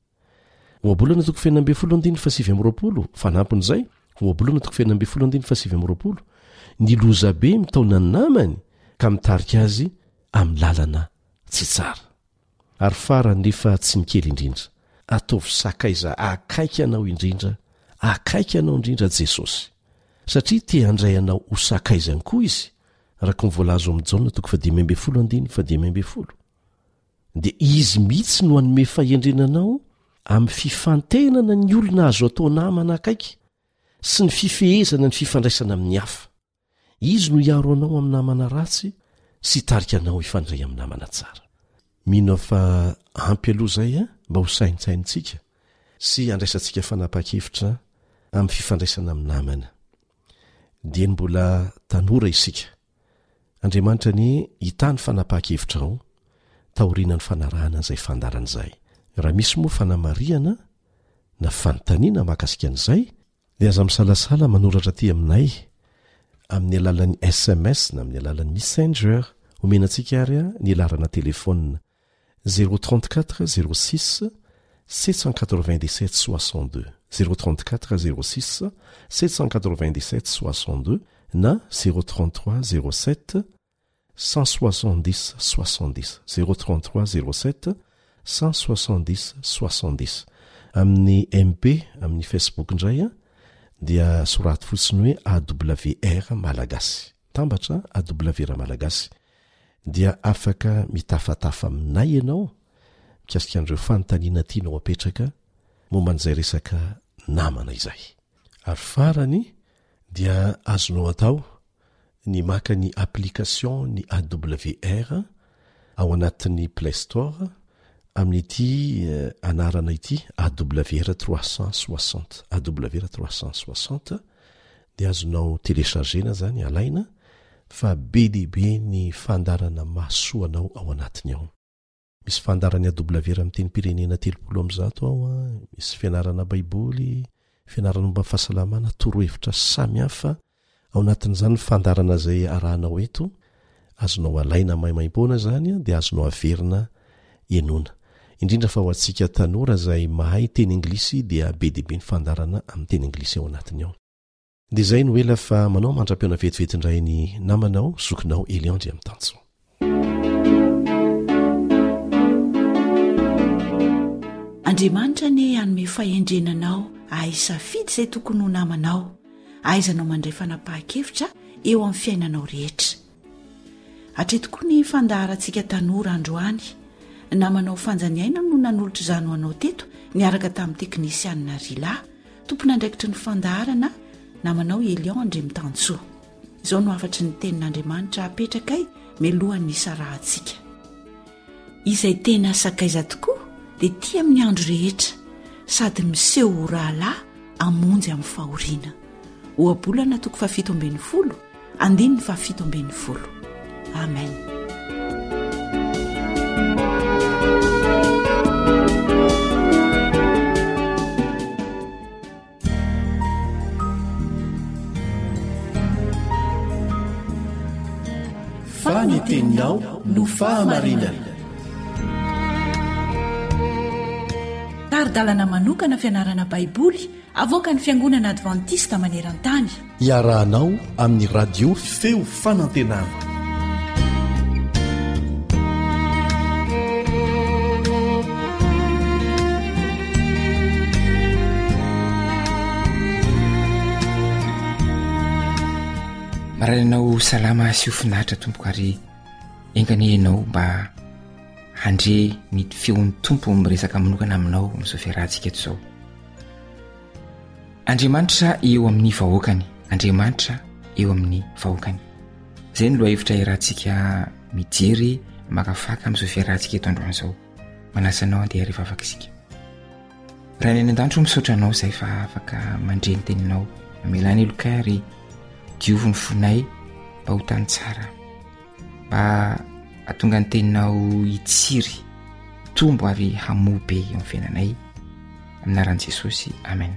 oabolana toko fahinambefolo andiny fasivy amroapolo fanampin'izay oabolana toko fahinambefolo andiny fasivy amroapolo ny lozabe mitaona ny namany ka mitarika azy amin'ny lalana tsy tsara ary farany nefa tsy mikely indrindra ataovy sakaiza akaiky anao indrindra akaiky anao indrindra Jesosy satria te handray anao ho sakaizany koa izy raka ny voalazo amin'ny jaona toko fadimembefolo andiny fadimembefolo dia izy mihitsy no hanome fahendrenanao amin'ny fifantenana ny olona azo atao namana akaiky sy ny fifehezana ny fifandraisana amin'ny hafa izy no hiaro anao amin'ny namana ratsy sy tarika anao hifandray amin'ny namana tsara mino fa ampy aloha zay a mba ho saintsaintsika sy andraisantsika fanapa-kevitra amin'ny fifandraisana amin'ny namana dia ny mbola tanora isika Andriamanitra ny hitany fanapa-kevitra ao taoriana ny fanarahana an'izay fandaran'izay raha misy moa fanamariana na fanontaniana mahakasika an'izay dia aza misalasala manoratra ty aminay amin'ny alalan'ny SMS na amin'ny alalan'ny Messenger homenantsika ary a ny alarana telefona 034 06 797 62 034 06 797 62 na 033 07 170 70 033 07 170 70 amin'ny MP amin'ny Facebook indray a dia soraty fotsiny hoe AWR Malagasy tambatra AWR Malagasy dia afaka mitafatafa aminay ianao mikasika an'ireo fanontaniana tianao apetraka momban'izay resaka namana izay ary farany dia azonao atao ny maka ny application ny AWR ao anatin'ny Play Store amin'ity anarana ity AWR 360 AWR 360 dia azonao téléchargena zany alaina fa be dehibe ny fandarana mahasoanao ao anatiny ao misy fandarany AWR amin'ny teny pirenena 300 ao misy fianarana baiboly fianarana momba fahasalamana torohevitra samihafa ao anatin'izany fandarana zay arahanao eto azonao alaina maimaim-poana zany dia azonao averina enona indrindra fa ho antsika tanora zay mahay teny anglisy dia be dehibe ny fandarana amin'ny teny anglisy ao anatiny ao dia izay no ela fa manao mandra-piona vetivety-indray ny namanao zokinao Eliandry amin'ny tanso Andriamanitra ny hanome fahendrenanao ahisafidy izay tokony ho namanao aizanao mandray fanapa-kevitra eo amin'ny fiainanao rehetra hatreto koa ny fandaharantsika tanora androany namanao fanjaniaina no nanolotra izany ho anao teto niaraka tamin'ny teknisianina Rila tompona andraikitry ny fandaharana namanao Eliandry mitansoa izao no afatry ny tenin'Andriamanitra apetrakay melohan'ny sarahantsika izay tena sakaiza tokoa dia tia amin'ny andro rehetra sady miseho ho rahalahy amonjy amin'ny fahoriana oabolana toko 7:10 andiny 7:10 amen faniteninao no fahamarinana taridalana manokana fianarana baiboly avoaka ny fiangonana advantista maneran-tany iarahanao amin'ny radio feo fanantenana marainanao salama sy ofinahitra tompoko ary engany ianao mba handre ny feon'ny tompo miresaka manokana aminao amin'izao fiarahantsika eto izao. Andriamanitra eo amin'ny vahoakany, Andriamanitra eo amin'ny vahoakany. Izay no lohahevitra iarahantsika mijery makafaka amin'izao fiarahantsika eto androany izao. Manasanao andeha rehefa afaka isika. Raha ny an-danitro misaotra anao izay fa afaka mandre ny teninao, mamelany eloka ary diovy ny fonay mba ho tany tsara, mba atonga ny teninao hitsiry tombo ary hamobe eo amin'ny fiainanay amin'ny anaran'i Jesosy. Amen.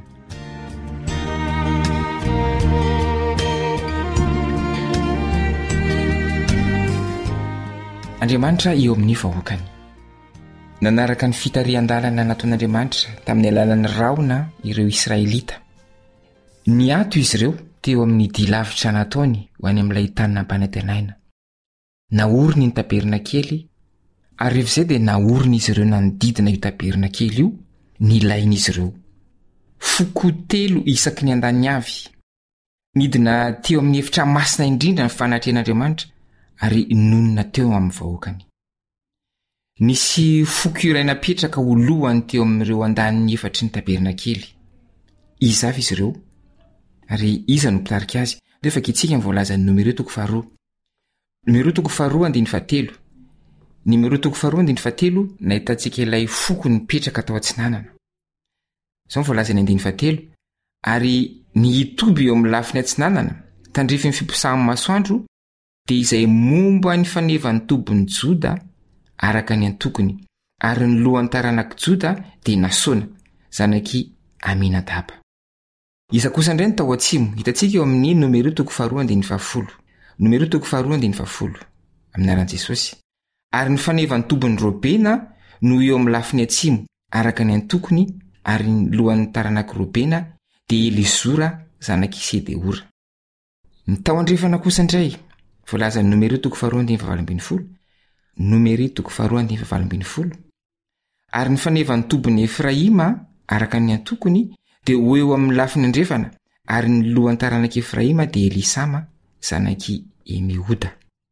Andriamanitra eo amin'ny vahoakany. Nanaraka ny fitarian-dalana nataon'Andriamanitra tamin'ny alalan'ny raona ireo Israelita. Niato izy ireo teo amin'ny dilavitra nataony ho any amin'ilay tany nampanantenaina. Naoriny ny tabernakely ary rehefa izay dia naoriny izy ireo nanodidina io tabernakely io, nilainy izy ireo. Foko 3 isaky ny andany avy. Nidina teo amin'ny efitra masina indrindra ny fanatrehan'Andriamanitra ary nonina teo amin'ny vahoakany. Nisy foko iray napetraka ho lohany teo amin'ireo andaniny efatry ny tabernakely. Iza avy izy ireo? Ary iza no mpitarika azy? Rehefa kitsika voalaza ny Numéro 2. Numéro 2:7. Numéro 2:7 nahitantsika ilay foko nipetraka tao antsinanana. Izao voalaza ny 7. Ary nihitoby eo amin'ny lafiny antsinanana tandrify ny fiposahan'ny masoandro dia izay momba ny fanevan'ny tobon'ny Joda araka ny antokony, ary ny lohan'ny taranak'i Joda dia Nasona, zanaky Aminadaba. Iza kosa indray ny tao atsimo, hitantsika eo amin'ny Numéro 2:7. Numéro 2:7 amin'ny anaran'i Jesosy. Ary ny fanevan'ny tobon'ny Robena no eo amin'ny lafiny atsimo araka ny antokony, ary ny lohan'ny taranak'i Robena dia Elizora, zanaky Sedeora. Ny tao andrefana kosa indray, voalaza ny Numéro 2:7. Numéro 2:7. Ary ny fanevan'ny tobon'ny Efraima araka ny antokony dia ho eo amin'ny lafiny andrefana, ary ny lohan'ny taranak'i Efraima dia Elisama, zanaky Emihoda.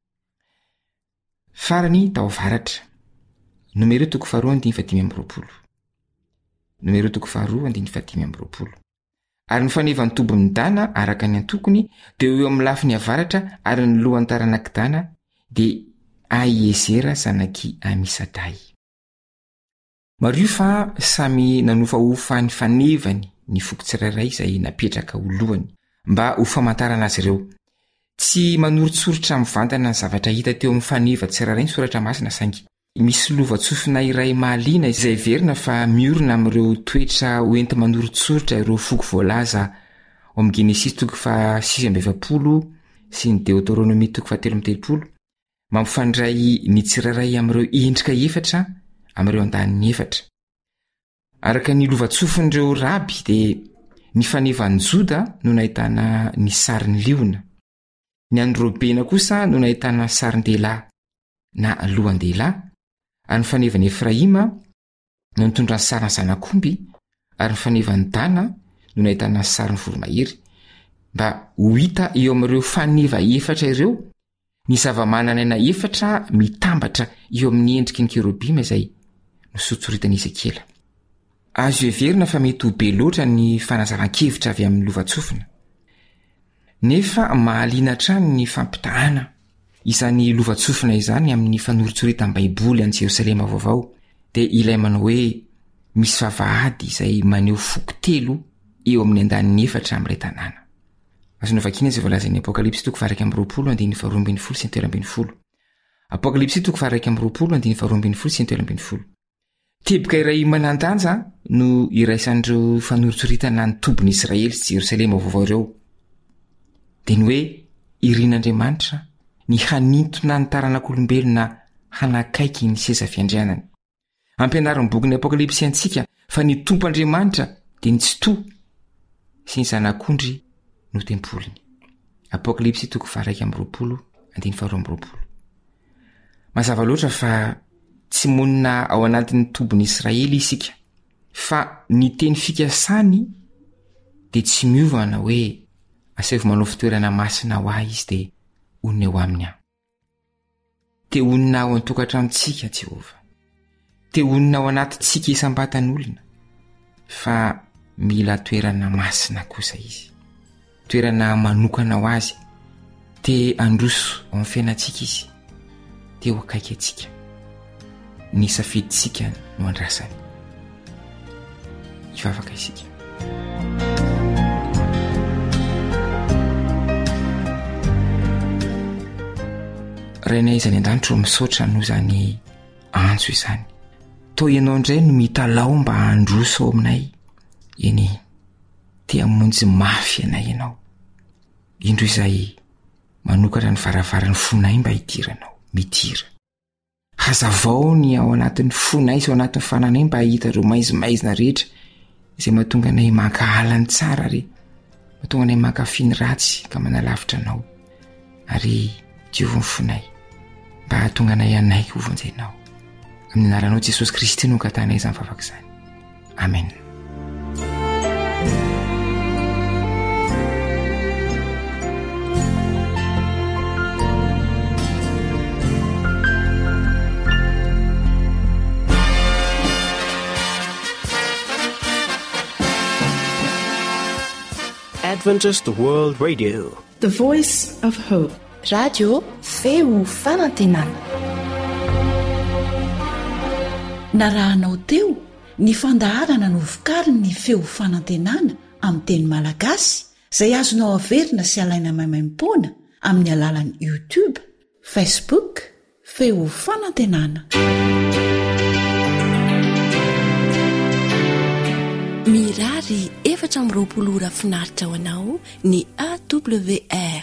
Farany tao avaratra. Numéro 2:7. Numéro 2:7. Ary ny fanevan'ny tobon'ny Dana araka ny antokony dia ho eo amin'ny lafiny avaratra, ary ny lohan'ny taranak'i Dana dia Aiezera, zanaky Amisadai. Mario fa samy nanofa ho fany fanevany ny foko tsirairay izay napetraka ho lohany mba ho famantarana azy ireo. Tsy manoritsoritra mivantana ny zavatra hita teo amin'ny faneva tsirairay ny soratra masina, saingy misy lova-tsofina iray mahaliana izay verina fa miorina amin'ireo toetra hoenti manoritsoritra ireo foko voalaza ao amin'ny Genesis 6:20 sy ny Deutéronomie 13:30, mampifandray ny tsirairay amin'ireo endrika efatra amin'ireo andaniny efatra. Araka ny lova-tsofin'ireo raby dia ny fanevan'ny Joda no nahitana ny sarin'ny liona. Ny an'ny Robena kosa no nahitana sarin-dehilahy na lohan-dehilahy, ary ny fanevan'ny Efraima no nitondra ny sariny zanak'omby, ary ny fanevan'ny Dana no nahitana sarin'ny voromahery, mba ho hita eo amin'ireo faneva efatra ireo ny zava-mananaina efatra mitambatra eo amin'ny endriky ny kerubima izay nosontsoritany Ezekiela. Azo everina fa mety ho be loatra ny fanazaran-kevitra avy amin'ny lova-tsofina. Nefa mahaliana hatrany ny fampitahana izany lova-tsofina izany amin'ny fanoritsoritany Baiboly any Jerosalema vaovao, dia ilay manao hoe misy vavahady izay maneho foko 3 eo amin'ny andaniny efatra amin'ilay tanàna. Azonao vakiana izay voalazan'ny Apokalipsy 2:20. Apokalipsy 2:20. Teboka iray manandanja no iraisan'ireo fanoritsoritana ny tobon'ny Israely sy Jerosalema vaovao ireo. Dia ny hoe irin'Andriamanitra ny hanintona ny taranak'olombelona hanakaiky ny seza fiandrianany. Ampianarin'ny bokin'ny Apokalipsy antsika fa ny tompo'Andriamanitra dia nitsitoa sy ny zanak'ondry no tempolony. Apokalipsy 2:20. Mazava loatra fa tsy monina ao anatin'ny tobon'ny Israely isika, fa ny teny fikasany dia tsy miovana hoe asevo manao fitoerana masina ho ahy izy dia onina eo aminy aho. Te onina ao an-tokantranontsika Jehova. Te onina ao anatintsika isam-batan'olona. Fa mila toerana masina kosa izy. Toerana manokana ho azy. Te androso ao amin'ny fiainantsika izy. Te ho akaiky antsika. Ny safidintsika no andrasany. Hivavaka isika. Rainay izany an-danitra misaotra no izany antso izany. Toa ianao indray no mitalao mba handroso ao aminay. Eny, te hamonjy mafy anay ianao. Indro izay manokatra ny varavaran'ny fonay mba hidiranao, midira. Hazavao ny ao anatin'ny fonay sy ao anatin'ny fananay mba hahita ireo maizimaizina rehetra izay mahatonga anay maka halany tsara ary mahatonga anay maka finy ratsy ka manalavitra anao. Ary diovy fonay mba hahatonga anay anay ho vonjenao. Amin'ny anaranao Jesosy Kristy no katanay izany vavaka izany. Amen. Adventist World Radio, The Voice of Hope. Radio feo fanantenana. Narahanao teo ny fandaharana no vokariny ny feo fanantenana amin'ny teny malagasy izay azonao averina sy alaina maimaim-poana amin'ny alalan'ny YouTube, Facebook, feo fanantenana. Mirary 4 ora finaritra ho anao ny AWR.